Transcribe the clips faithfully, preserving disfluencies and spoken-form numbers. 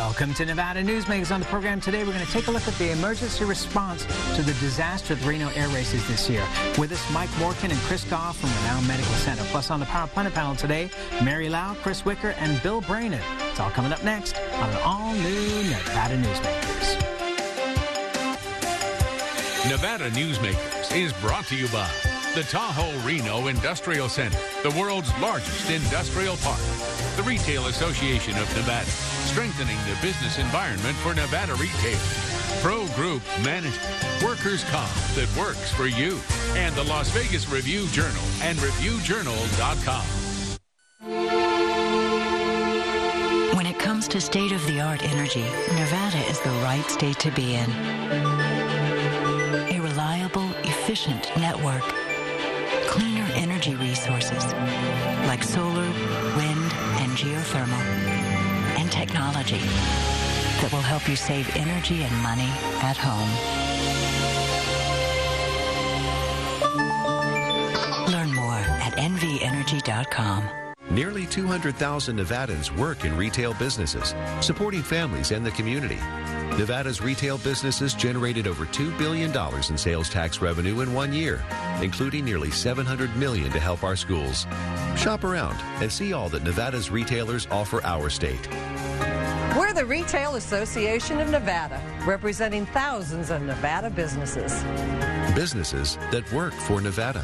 Welcome to Nevada Newsmakers. On the program today, we're going to take a look at the emergency response to the disaster at the Reno Air Races this year. With us, Mike Morkin and Chris Goff from Renown Medical Center. Plus, on the Power Planet panel today, Mary Lau, Chris Wicker, and Bill Brainerd. It's all coming up next on an all-new Nevada Newsmakers. Nevada Newsmakers is brought to you by the Tahoe Reno Industrial Center, the world's largest industrial park. The Retail Association of Nevada, strengthening the business environment for Nevada retailers. Pro Group Management, workers' comp that works for you. And the Las Vegas Review Journal and review journal dot com. When it comes to state-of-the-art energy, Nevada is the right state to be in. A reliable, efficient network. Cleaner energy resources like solar, wind, and geothermal. And technology that will help you save energy and money at home. Learn more at N V energy dot com. Nearly two hundred thousand Nevadans work in retail businesses, supporting families and the community. Nevada's retail businesses generated over two billion dollars in sales tax revenue in one year, including nearly seven hundred million dollars to help our schools. Shop around and see all that Nevada's retailers offer our state. We're the Retail Association of Nevada, representing thousands of Nevada businesses. Businesses that work for Nevada.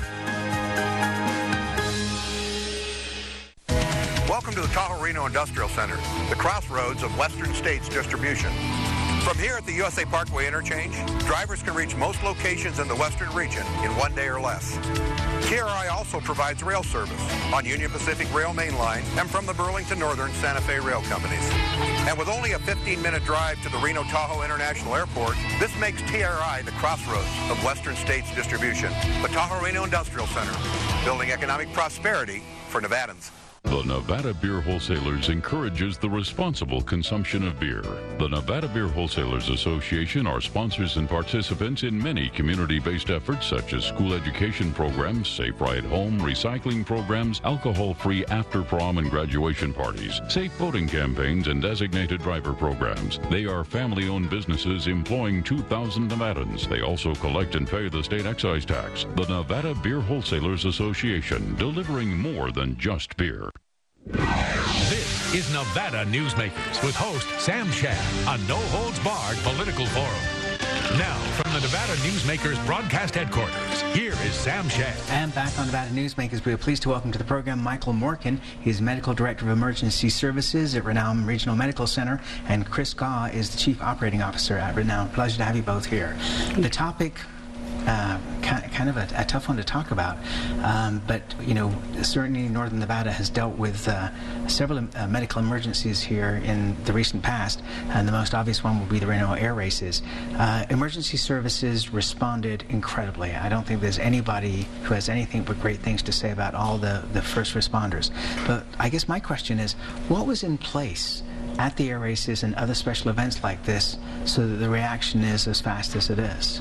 Welcome to the Tahoe Reno Industrial Center, the crossroads of Western States distribution. From here at the U S A Parkway interchange, drivers can reach most locations in the western region in one day or less. T R I also provides rail service on Union Pacific Rail Main Line and from the Burlington Northern Santa Fe Rail Companies. And with only a fifteen minute drive to the Reno Tahoe International Airport, this makes T R I the crossroads of Western States distribution. The Tahoe Reno Industrial Center, building economic prosperity for Nevadans. The Nevada Beer Wholesalers encourages the responsible consumption of beer. The Nevada Beer Wholesalers Association are sponsors and participants in many community-based efforts such as school education programs, safe ride home, recycling programs, alcohol-free after-prom and graduation parties, safe voting campaigns, and designated driver programs. They are family-owned businesses employing two thousand Nevadans. They also collect and pay the state excise tax. The Nevada Beer Wholesalers Association, delivering more than just beer. This is Nevada Newsmakers with host Sam Shad, a no-holds-barred political forum. Now, from the Nevada Newsmakers broadcast headquarters, here is Sam Shad. And back on Nevada Newsmakers, we are pleased to welcome to the program Michael Morkin. He's Medical Director of Emergency Services at Renown Regional Medical Center, and Chris Gaw is the Chief Operating Officer at Renown. Pleasure to have you both here. The topic... Uh, kind of a, a tough one to talk about, um, but you know, certainly Northern Nevada has dealt with uh, several uh, medical emergencies here in the recent past, and the most obvious one will be the Reno Air Races. Uh, emergency services responded incredibly. I don't think there's anybody who has anything but great things to say about all the, the first responders. But I guess my question is, what was in place at the air races and other special events like this so that the reaction is as fast as it is?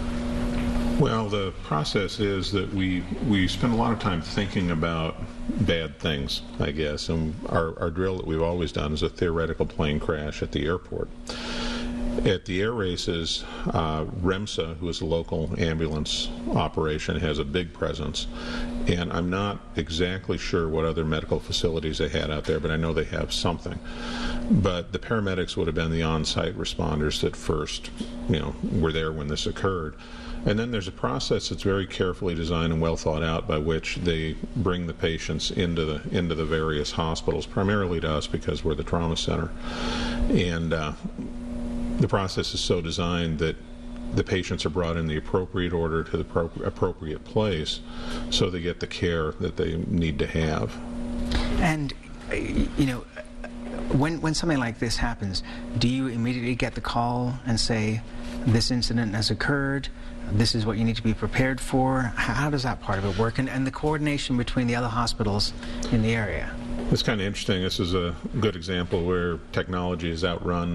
Well, the process is that we we spend a lot of time thinking about bad things, I guess, and our, our drill that we've always done is a theoretical plane crash at the airport. At the air races, uh, REMSA, who is a local ambulance operation, has a big presence, and I'm not exactly sure what other medical facilities they had out there, but I know they have something. But the paramedics would have been the on-site responders that first, you know, were there when this occurred. And then there's a process that's very carefully designed and well thought out by which they bring the patients into the into the various hospitals, primarily to us because we're the trauma center. And uh, the process is so designed that the patients are brought in the appropriate order to the pro- appropriate place so they get the care that they need to have. And, you know, when when something like this happens, do you immediately get the call and say, this incident has occurred, this is what you need to be prepared for? How does that part of it work? And, and the coordination between the other hospitals in the area? It's kind of interesting. This is a good example where technology has outrun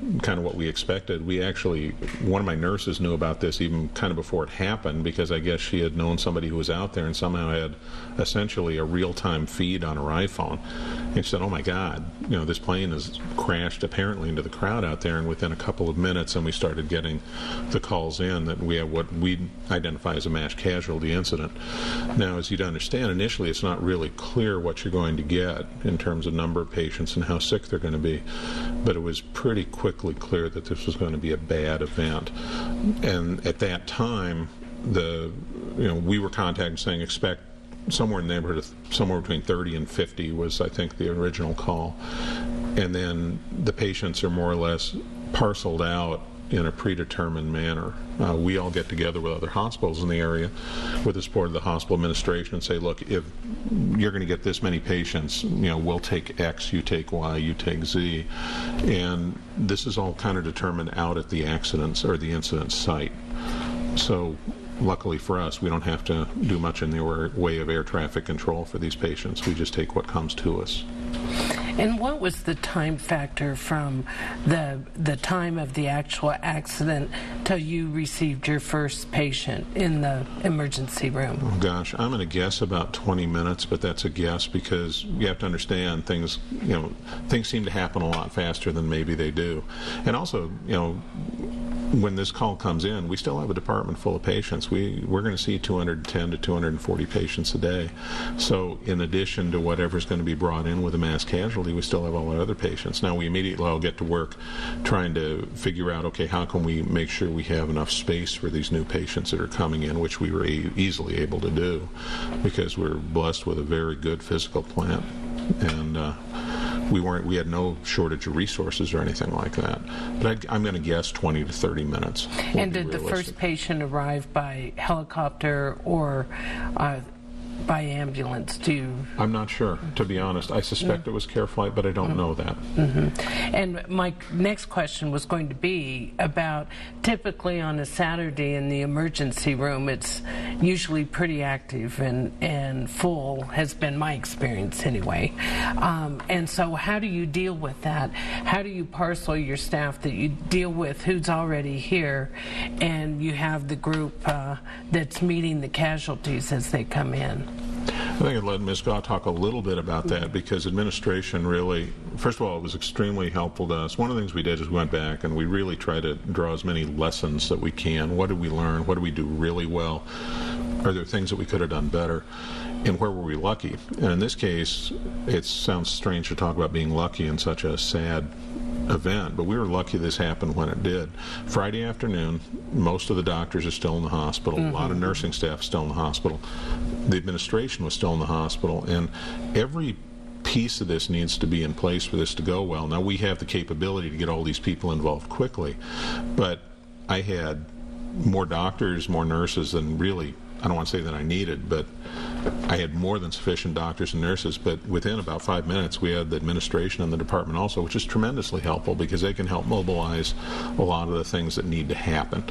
kind of what we expected. We actually, one of my nurses knew about this even kind of before it happened, because I guess she had known somebody who was out there and somehow had essentially a real-time feed on her iPhone. And she said, oh my God, you know, this plane has crashed apparently into the crowd out there, and within a couple of minutes, and we started getting the calls in that we have what we identify as a mass casualty incident. Now, as you'd understand, initially it's not really clear what you're going to get in terms of number of patients and how sick they're going to be, but it was pretty quickly clear that this was going to be a bad event. And at that time, the you know we were contacted saying expect somewhere in the neighborhood of somewhere between thirty and fifty was, I think, the original call. And then the patients are more or less parceled out in a predetermined manner. Uh, we all get together with other hospitals in the area with the support of the hospital administration and say, look, if you're going to get this many patients, you know, we'll take X, you take Y, you take Z. And this is all kind of determined out at the accidents or the incident site. So luckily for us, we don't have to do much in the way of air traffic control for these patients. We just take what comes to us. And what was the time factor from the the time of the actual accident till you received your first patient in the emergency room? Oh gosh, I'm going to guess about twenty minutes, but that's a guess because you have to understand things, you know, things seem to happen a lot faster than maybe they do. And also, you know, when this call comes in, we still have a department full of patients. We, we're going to see two hundred ten to two hundred forty patients a day. So in addition to whatever's going to be brought in with a mass casualty, we still have all our other patients. Now we immediately all get to work trying to figure out, okay, how can we make sure we have enough space for these new patients that are coming in, which we were e- easily able to do because we're blessed with a very good physical plant. And uh, we weren't. We had no shortage of resources or anything like that. But I'd, I'm going to guess twenty to thirty minutes. And did the first patient arrive by helicopter or uh, by ambulance? Do you... I'm not sure, to be honest. I suspect mm. it was care flight, but I don't mm. know that. Mm-hmm. And my next question was going to be about typically on a Saturday in the emergency room, it's usually pretty active and, and full, has been my experience anyway. Um, and so how do you deal with that? How do you parcel your staff that you deal with who's already here and you have the group uh, that's meeting the casualties as they come in? I think I'd let Miz Gaw talk a little bit about that because administration really, first of all, it was extremely helpful to us. One of the things we did is we went back and we really tried to draw as many lessons that we can. What did we learn? What did we do really well? Are there things that we could have done better? And where were we lucky? And in this case, it sounds strange to talk about being lucky in such a sad event, but we were lucky this happened when it did. Friday afternoon, most of the doctors are still in the hospital. Mm-hmm. A lot of nursing staff still in the hospital. The administration was still in the hospital, and every piece of this needs to be in place for this to go well. Now, we have the capability to get all these people involved quickly, but I had more doctors, more nurses than really, I don't want to say that I needed, but I had more than sufficient doctors and nurses. But within about five minutes, we had the administration and the department also, which is tremendously helpful because they can help mobilize a lot of the things that need to happen.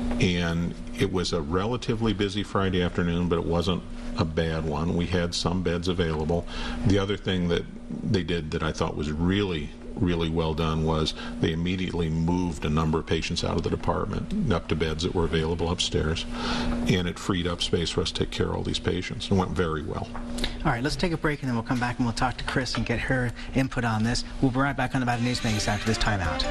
And it was a relatively busy Friday afternoon, but it wasn't a bad one. We had some beds available. The other thing that they did that I thought was really really well done was they immediately moved a number of patients out of the department up to beds that were available upstairs, and it freed up space for us to take care of all these patients. It went very well. All right, let's take a break and then we'll come back and we'll talk to Chris and get her input on this. We'll be right back on Nevada Newsmakers after this timeout.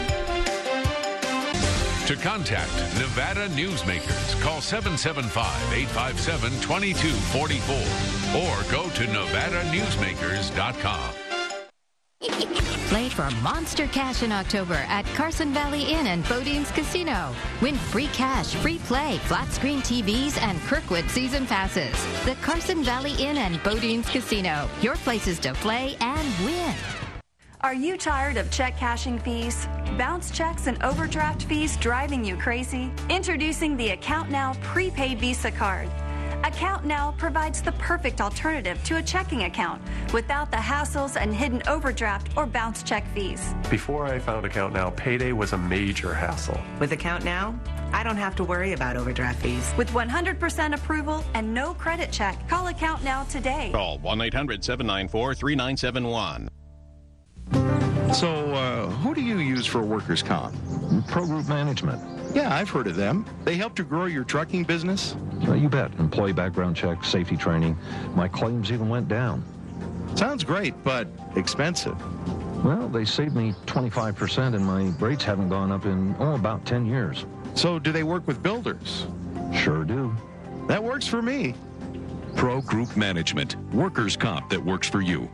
To contact Nevada Newsmakers, call seven seven five, eight five seven, two two four four or go to nevada newsmakers dot com. Play for Monster Cash in October at Carson Valley Inn and Bodines Casino. Win free cash, free play, flat screen T Vs, and Kirkwood season passes. The Carson Valley Inn and Bodines Casino. Your places to play and win. Are you tired of check cashing fees? Bounce checks and overdraft fees driving you crazy? Introducing the Account Now prepaid Visa card. Account Now provides the perfect alternative to a checking account without the hassles and hidden overdraft or bounce check fees. Before I found Account Now, payday was a major hassle. With Account Now, I don't have to worry about overdraft fees. With one hundred percent approval and no credit check, call Account Now today. Call one eight hundred, seven nine four, three nine seven one. So, uh, who do you use for workers' comp? Pro Group Management. Yeah, I've heard of them. They helped you grow your trucking business? Uh, you bet. Employee background check, safety training. My claims even went down. Sounds great, but expensive. Well, they saved me twenty-five percent, and my rates haven't gone up in, oh, about ten years. So do they work with builders? Sure do. That works for me. Pro Group Management. Workers' comp that works for you.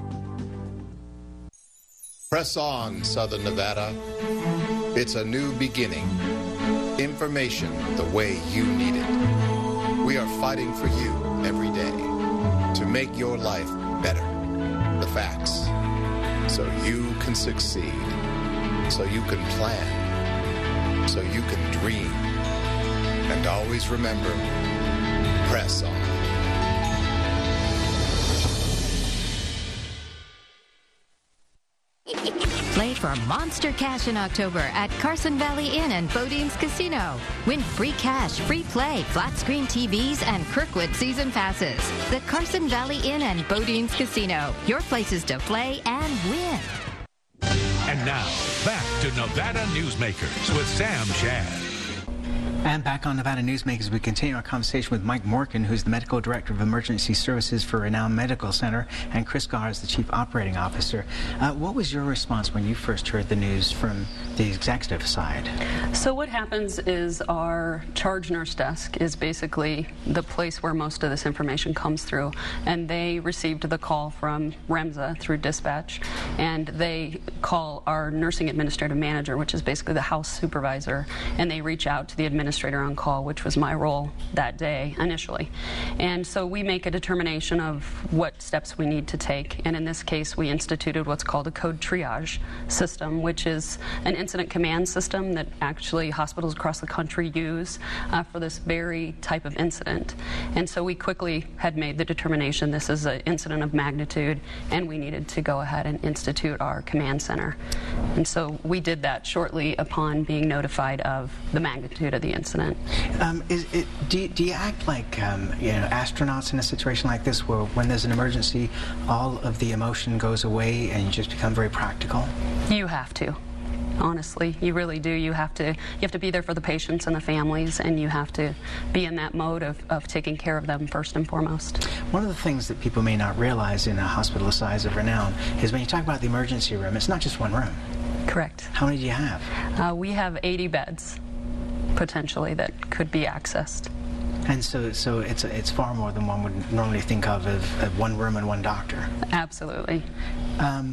Press on, Southern Nevada. It's a new beginning. Information the way you need it. We are fighting for you every day to make your life better. The facts. So you can succeed. So you can plan. So you can dream. And always remember, press on. Play for Monster Cash in October at Carson Valley Inn and Bodine's Casino. Win free cash, free play, flat screen T Vs, and Kirkwood season passes. The Carson Valley Inn and Bodine's Casino. Your places to play and win. And now, back to Nevada Newsmakers with Sam Shad. And back on Nevada Newsmakers, we continue our conversation with Mike Morkin, who's the Medical Director of Emergency Services for Renown Medical Center, and Chris Garr is the Chief Operating Officer. Uh, what was your response when you first heard the news from the executive side? So what happens is our charge nurse desk is basically the place where most of this information comes through, and they received the call from REMSA through dispatch, and they call our nursing administrative manager, which is basically the house supervisor, and they reach out to the administrator on call, which was my role that day initially. And so we make a determination of what steps we need to take, and in this case we instituted what's called a code triage system, which is an incident command system that actually hospitals across the country use uh, for this very type of incident. And so we quickly had made the determination this is an incident of magnitude, and we needed to go ahead and institute our command center. And so we did that shortly upon being notified of the magnitude of the incident. Um, is it, do, you, do you act like um, you know, astronauts in a situation like this, where when there's an emergency, all of the emotion goes away and you just become very practical? You have to. Honestly, you really do. You have to you have to be there for the patients and the families, and you have to be in that mode of, of taking care of them first and foremost. One of the things that people may not realize in a hospital the size of Renown is when you talk about the emergency room, it's not just one room. Correct. How many do you have? Uh, we have eighty beds, potentially, that could be accessed. And so, so it's it's far more than one would normally think of as one room and one doctor. Absolutely. Um,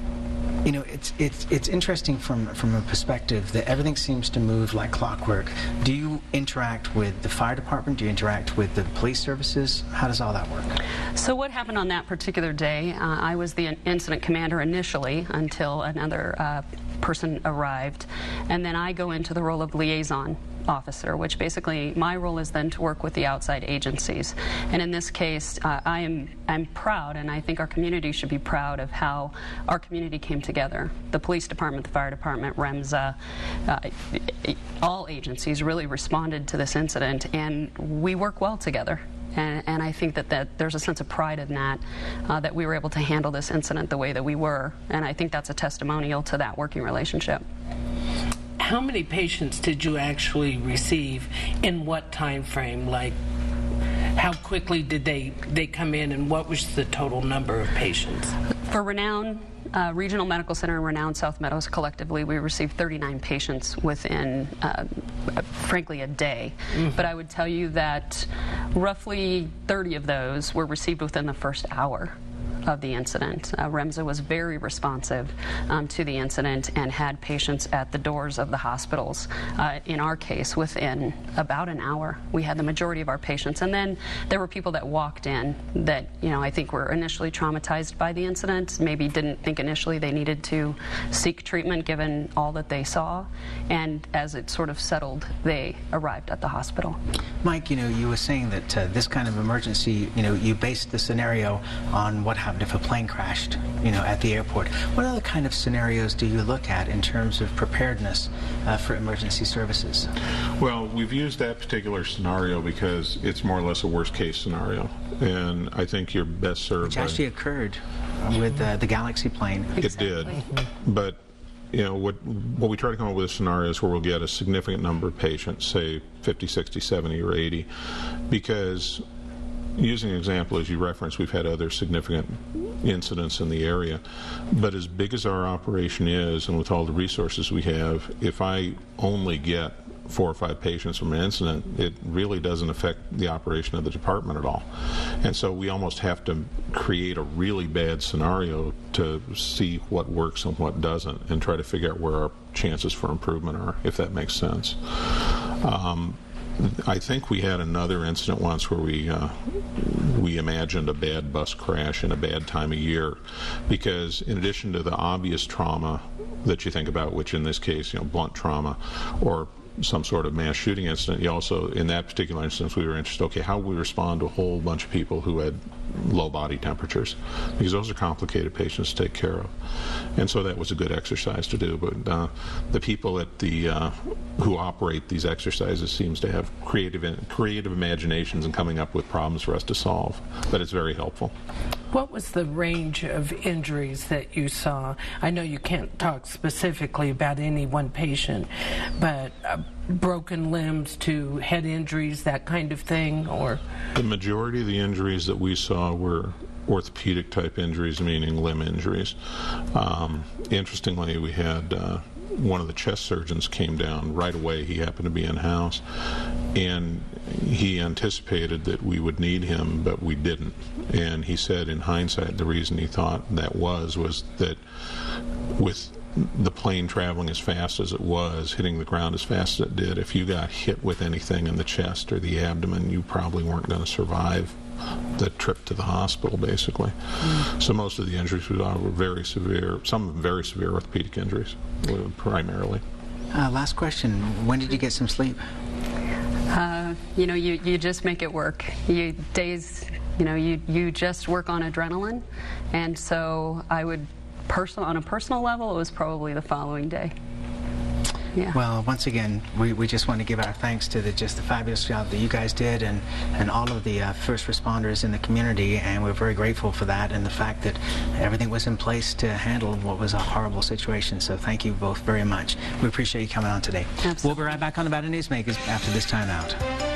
You know, it's it's it's interesting from from a perspective that everything seems to move like clockwork. Do you interact with the fire department? Do you interact with the police services? How does all that work? So what happened on that particular day, uh, I was the incident commander initially until another uh, person arrived, and then I go into the role of liaison officer, which basically my role is then to work with the outside agencies. And in this case, uh, I am I'm proud, and I think our community should be proud of how our community came together. The police department, the fire department, REMSA, uh, all agencies really responded to this incident, and we work well together. And, and I think that, that there's a sense of pride in that, uh, that we were able to handle this incident the way that we were. And I think that's a testimonial to that working relationship. How many patients did you actually receive in what time frame? Like, how quickly did they, they come in, and what was the total number of patients? For Renown uh, Regional Medical Center and Renown South Meadows collectively, we received thirty-nine patients within, uh, frankly, a day. Mm-hmm. But I would tell you that roughly thirty of those were received within the first hour of the incident. Uh, REMSA was very responsive um, to the incident and had patients at the doors of the hospitals. Uh, in our case, within about an hour, we had the majority of our patients. And then there were people that walked in that, you know, I think were initially traumatized by the incident, maybe didn't think initially they needed to seek treatment given all that they saw. And as it sort of settled, they arrived at the hospital. Mike, you know, you were saying that uh, this kind of emergency, you know, you based the scenario on what happened if a plane crashed, you know, at the airport. What other kind of scenarios do you look at in terms of preparedness uh, for emergency services? Well, we've used that particular scenario because it's more or less a worst-case scenario, and I think you're best served. Which actually by, occurred. with uh, the Galaxy plane. Exactly. It did, but you know what what we try to come up with scenarios where we'll get a significant number of patients, say fifty, sixty, seventy, or eighty, because using an example as you referenced, we've had other significant incidents in the area, but as big as our operation is and with all the resources we have, if I only get four or five patients from an incident, it really doesn't affect the operation of the department at all. And so we almost have to create a really bad scenario to see what works and what doesn't and try to figure out where our chances for improvement are, if that makes sense. Um, I think we had another incident once where we uh, we imagined a bad bus crash in a bad time of year, because in addition to the obvious trauma that you think about, which in this case, you know, blunt trauma or some sort of mass shooting incident, you also, in that particular instance, we were interested, okay, how would we respond to a whole bunch of people who had low body temperatures, because those are complicated patients to take care of. And so that was a good exercise to do, but uh, the people at the uh, who operate these exercises seems to have creative creative imaginations and coming up with problems for us to solve, but it's very helpful. What was the range of injuries that you saw? I know you can't talk specifically about any one patient, but uh, broken limbs to head injuries, that kind of thing, or? The majority of the injuries that we saw were orthopedic type injuries, meaning limb injuries. Um, interestingly, we had uh, one of the chest surgeons came down right away. He happened to be in-house, and he anticipated that we would need him, but we didn't. And he said, in hindsight, the reason he thought that was was that with the plane traveling as fast as it was, hitting the ground as fast as it did, if you got hit with anything in the chest or the abdomen, you probably weren't going to survive the trip to the hospital, basically. Mm. So most of the injuries we saw were very severe, some very severe orthopedic injuries, primarily. Uh, last question, when did you get some sleep? Uh, you know, you, you just make it work. You days, you know, you, you just work on adrenaline, and so I would, person, on a personal level, it was probably the following day. Yeah. Well, once again, we, we just want to give our thanks to the, just the fabulous job that you guys did, and, and all of the uh, first responders in the community, and we're very grateful for that and the fact that everything was in place to handle what was a horrible situation. So thank you both very much. We appreciate you coming on today. Absolutely. We'll be right back on Nevada Newsmakers after this time out.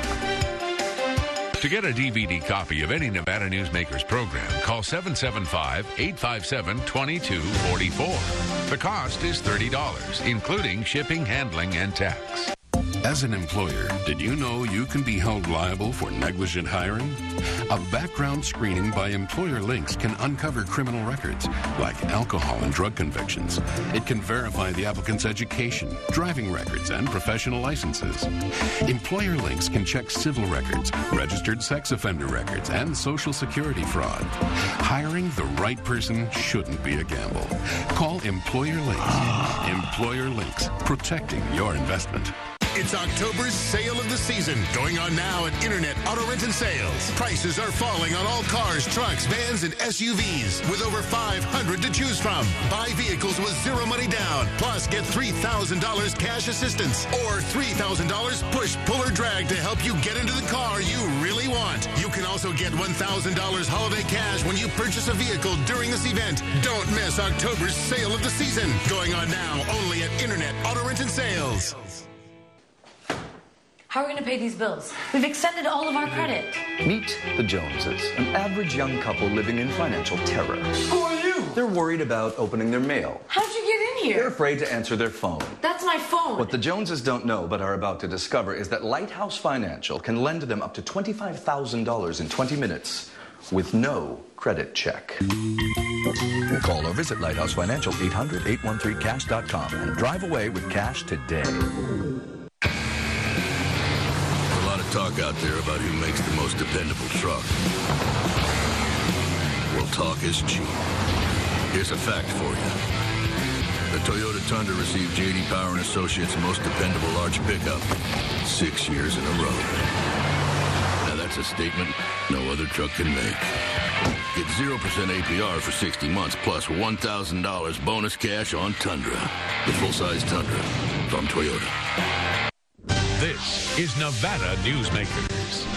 To get a D V D copy of any Nevada Newsmakers program, call seven seven five, eight five seven, two two four four. The cost is thirty dollars, including shipping, handling, and tax. As an employer, did you know you can be held liable for negligent hiring? A background screening by Employer Links can uncover criminal records, like alcohol and drug convictions. It can verify the applicant's education, driving records, and professional licenses. Employer Links can check civil records, registered sex offender records, and social security fraud. Hiring the right person shouldn't be a gamble. Call Employer Links. Employer Links, protecting your investment. It's October's sale of the season, going on now at Internet Auto Rent and Sales. Prices are falling on all cars, trucks, vans, and S U Vs, with over five hundred to choose from. Buy vehicles with zero money down, plus get three thousand dollars cash assistance, or three thousand dollars push, pull, or drag to help you get into the car you really want. You can also get one thousand dollars holiday cash when you purchase a vehicle during this event. Don't miss October's sale of the season, going on now only at Internet Auto Rent and Sales. How are we going to pay these bills? We've extended all of our credit. Meet the Joneses, an average young couple living in financial terror. Who are you? They're worried about opening their mail. How'd you get in here? They're afraid to answer their phone. That's my phone. What the Joneses don't know but are about to discover is that Lighthouse Financial can lend them up to twenty-five thousand dollars in twenty minutes with no credit check. Call or visit Lighthouse Financial, eight hundred, eight one three, cash dot com, and drive away with cash today. Talk out there about who makes the most dependable truck. Well, talk is cheap. Here's a fact for you. The Toyota Tundra received J D Power and Associates' most dependable large pickup six years in a row. Now that's a statement no other truck can make. Get zero percent A P R for sixty months plus one thousand dollars bonus cash on Tundra. The full-size Tundra from Toyota. This is Nevada Newsmakers.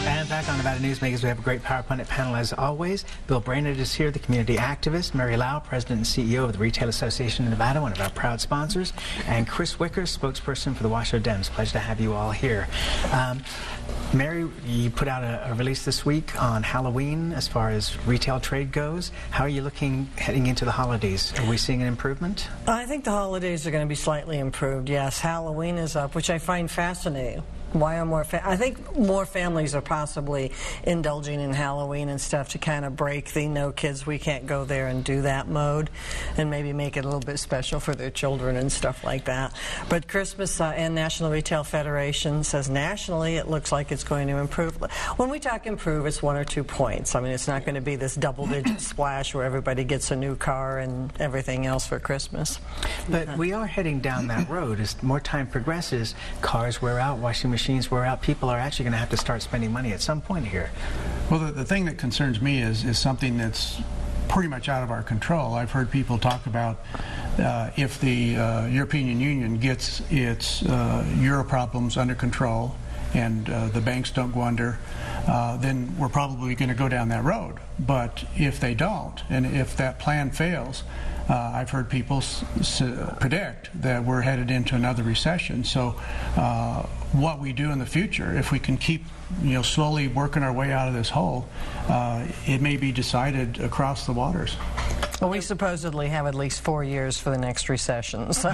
And back on Nevada Newsmakers, we have a great Power Pundit panel as always. Bill Brainerd is here, the community activist. Mary Lau, President and C E O of the Retail Association of Nevada, one of our proud sponsors. And Chris Wicker, spokesperson for the Washoe Dems. Pleasure to have you all here. Um, Mary, you put out a, a release this week on Halloween as far as retail trade goes. How are you looking heading into the holidays? Are we seeing an improvement? I think the holidays are going to be slightly improved, yes. Halloween is up, which I find fascinating. Why are more fa I think more families are possibly indulging in Halloween and stuff to kind of break the no kids, we can't go there and do that mode, and maybe make it a little bit special for their children and stuff like that. But Christmas uh, and National Retail Federation says nationally it looks like it's going to improve. When we talk improve, it's one or two points. I mean, it's not going to be this double-digit splash where everybody gets a new car and everything else for Christmas. But we are heading down that road. As more time progresses, cars wear out, washing machines machines wear out, people are actually going to have to start spending money at some point here. Well, the, the thing that concerns me is, is something that's pretty much out of our control. I've heard people talk about uh, if the uh, European Union gets its uh, euro problems under control and uh, the banks don't go under, uh, then we're probably going to go down that road. But if they don't, and if that plan fails, Uh, I've heard people s s predict that we're headed into another recession. So uh, what we do in the future, if we can keep you know, slowly working our way out of this hole, uh, it may be decided across the waters. Well, we supposedly have at least four years for the next recession, so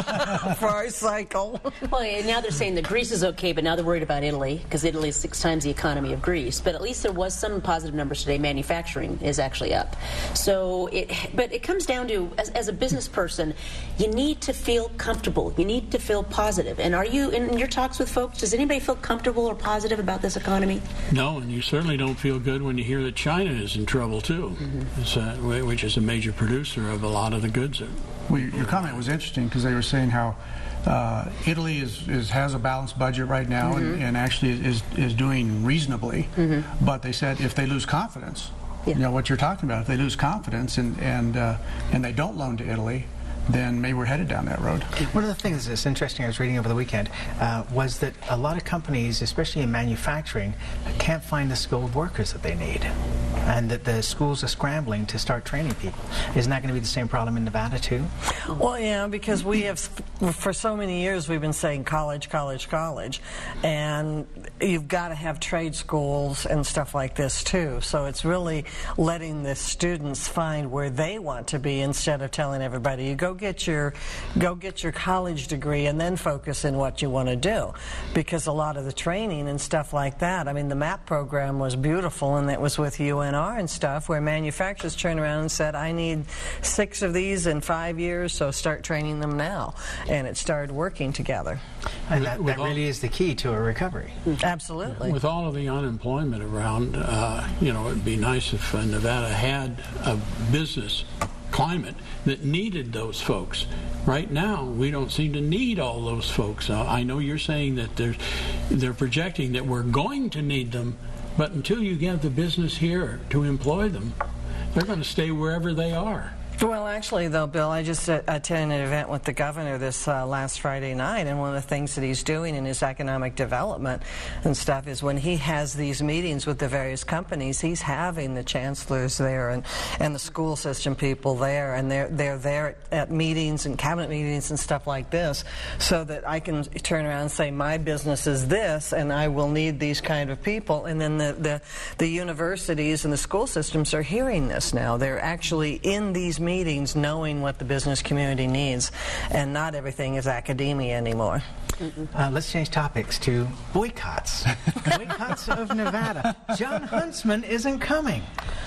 for our cycle. Well, now they're saying that Greece is okay, but now they're worried about Italy, because Italy is six times the economy of Greece. But at least there was some positive numbers today. Manufacturing is actually up. So, it, but it comes down to, as, as a business person, you need to feel comfortable. You need to feel positive. And are you, in your talks with folks, does anybody feel comfortable or positive about this economy? No, and you certainly don't feel good when you hear that China is in trouble, too, mm-hmm. it's, uh, which is a major producer of a lot of the goods. Well, your comment was interesting because they were saying how uh, Italy is, is has a balanced budget right now, mm-hmm. and, and actually is is doing reasonably. Mm-hmm. But they said if they lose confidence, yeah. you know what you're talking about. If they lose confidence and and uh, and they don't loan to Italy, then maybe we're headed down that road. One of the things that's interesting I was reading over the weekend uh, was that a lot of companies, especially in manufacturing, can't find the skilled workers that they need, and that the schools are scrambling to start training people. Isn't that going to be the same problem in Nevada too? Well, yeah, because we have, for so many years, we've been saying college, college, college, and you've got to have trade schools and stuff like this too. So it's really letting the students find where they want to be instead of telling everybody, you go get your go get your college degree and then focus in what you want to do, because a lot of the training and stuff like that, I mean, the MAP program was beautiful, and that was with U N R and stuff, where manufacturers turned around and said, I need six of these in five years, so start training them now, and it started working together. And that, that really is the key to a recovery. Absolutely. With all of the unemployment around, uh, you know, it'd be nice if uh, Nevada had a business climate that needed those folks. Right now, we don't seem to need all those folks. Uh, I know you're saying that there's, they're projecting that we're going to need them, but until you get the business here to employ them, they're going to stay wherever they are. Well, actually, though, Bill, I just uh, attended an event with the governor this uh, last Friday night, and one of the things that he's doing in his economic development and stuff is when he has these meetings with the various companies, he's having the chancellors there and, and the school system people there, and they're, they're there at, at meetings and cabinet meetings and stuff like this, so that I can turn around and say, my business is this, and I will need these kind of people. And then the, the, the universities and the school systems are hearing this now. They're actually in these meetings meetings knowing what the business community needs, and not everything is academia anymore. Uh, let's change topics to boycotts. Boycotts of Nevada. John Huntsman isn't coming.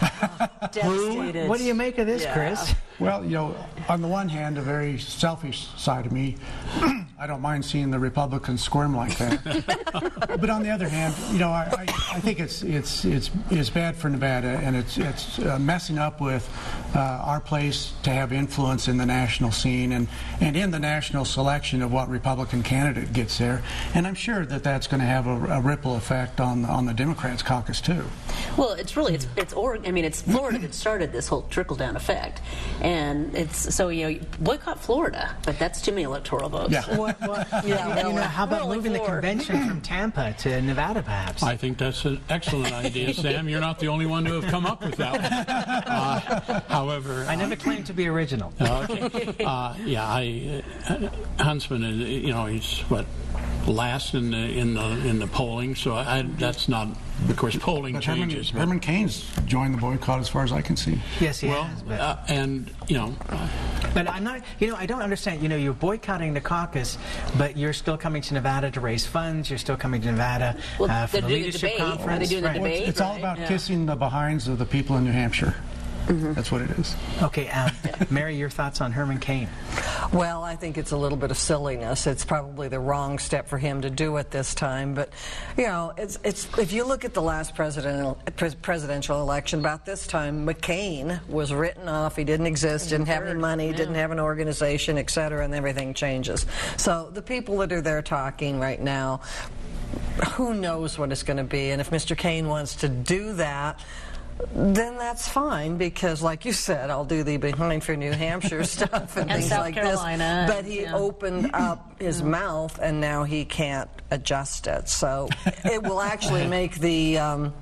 Devastated. What do you make of this, yeah. Chris? Well, you know, on the one hand, a very selfish side of me, I don't mind seeing the Republicans squirm like that. But on the other hand, you know, I, I, I think it's it's it's it's bad for Nevada, and it's it's uh, messing up with uh, our place to have influence in the national scene and, and in the national selection of what Republican candidate gets there. And I'm sure that that's going to have a, a ripple effect on, on the Democrats caucus, too. Well, it's really, it's, it's Oregon, I mean, it's Florida that started this whole trickle-down effect. And it's, so, you know, boycott Florida, but that's too many electoral votes. Yeah. What, what, yeah, you know, how about moving the convention from Tampa to Nevada, perhaps? I think that's an excellent idea, Sam. You're not the only one to have come up with that one. Uh, however, I never uh, claimed to be original. Okay. Uh, yeah, I, uh, Huntsman, is, you know, he's what last in the in the in the polling, so I, that's not. Of course, polling but changes. Herman, Herman Cain's joined the boycott, as far as I can see. Yes, he well, has. But, uh, and you know, uh, but I'm not. You know, I don't understand. You know, you're boycotting the caucus, but you're still coming to Nevada to raise funds. You're still coming to Nevada well, uh, for the leadership the conference. Are they doing right. the debate? Well, it's, it's right? all about yeah. kissing the behinds of the people in New Hampshire. Mm-hmm. That's what it is. Okay, uh, Mary, your thoughts on Herman Cain? Well, I think it's a little bit of silliness. It's probably the wrong step for him to do at this time. But, you know, it's, it's, if you look at the last presidential, presidential election, about this time, McCain was written off. He didn't exist, didn't have any money, yeah. didn't have an organization, et cetera, and everything changes. So the people that are there talking right now, who knows what it's going to be. And if Mister Cain wants to do that, then that's fine, because like you said, I'll do the Behind for New Hampshire stuff and, and things South like Carolina, this. But he yeah. opened up his mouth, and now he can't adjust it. So it will actually make the um,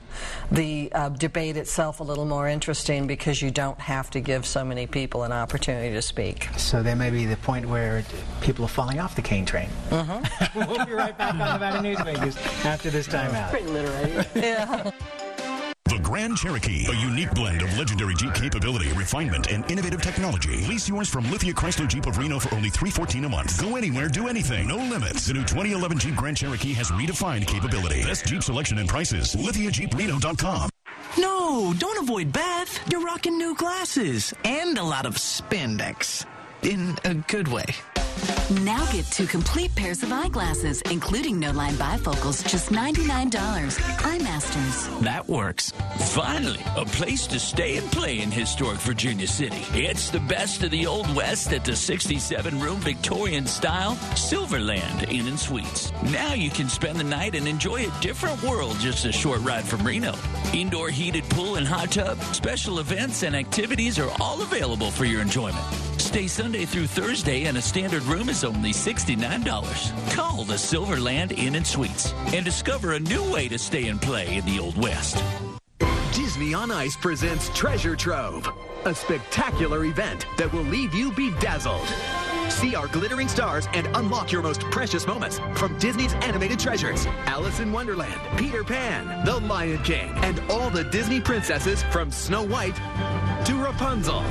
the uh, debate itself a little more interesting, because you don't have to give so many people an opportunity to speak. So there may be the point where people are falling off the Cain train. Mm-hmm. We'll be right back on Nevada Newsmakers after this time out. Pretty literary. Yeah. The Grand Cherokee, a unique blend of legendary Jeep capability, refinement, and innovative technology. Lease yours from Lithia Chrysler Jeep of Reno for only three hundred fourteen dollars a month. Go anywhere, do anything, no limits. The new twenty eleven Jeep Grand Cherokee has redefined capability. Best Jeep selection and prices. Lithia Jeep Reno dot com. No, don't avoid Beth. You're rocking new glasses and a lot of spandex. In a good way. Now get two complete pairs of eyeglasses, including no-line bifocals, just ninety-nine dollars. EyeMasters. That works. Finally, a place to stay and play in historic Virginia City. It's the best of the Old West at the sixty-seven room Victorian-style Silverland Inn and Suites. Now you can spend the night and enjoy a different world just a short ride from Reno. Indoor heated pool and hot tub, special events and activities are all available for your enjoyment. Stay Sunday through Thursday, and a standard room is only sixty-nine dollars. Call the Silverland Inn and Suites and discover a new way to stay and play in the Old West. Disney on Ice presents Treasure Trove, a spectacular event that will leave you bedazzled. See our glittering stars and unlock your most precious moments from Disney's animated treasures. Alice in Wonderland, Peter Pan, The Lion King, and all the Disney princesses from Snow White to Rapunzel.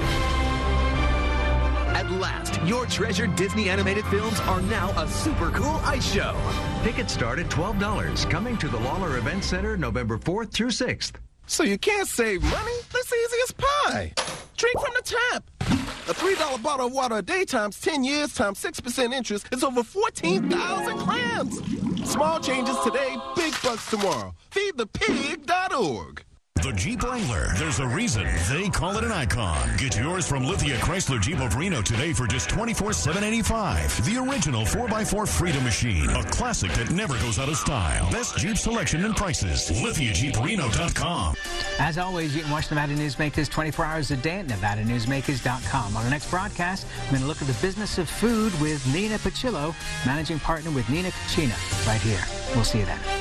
At last, your treasured Disney animated films are now a super cool ice show. Tickets start at twelve dollars. Coming to the Lawler Event Center November fourth through sixth. So you can't save money? That's easy as pie. Drink from the tap. A three dollar bottle of water a day times ten years times six percent interest is over fourteen thousand clams. Small changes today, big bucks tomorrow. feed the pig dot org. The Jeep Wrangler. There's a reason they call it an icon. Get yours from Lithia Chrysler Jeep of Reno today for just twenty-four thousand seven hundred eighty-five dollars. The original four by four Freedom Machine. A classic that never goes out of style. Best Jeep selection and prices. Lithia Jeep Reno dot com. As always, you can watch Nevada Newsmakers twenty-four hours a day at Nevada Newsmakers dot com. On our next broadcast, we're going to look at the business of food with Nina Pacillo, managing partner with Nina Cucina, right here. We'll see you then.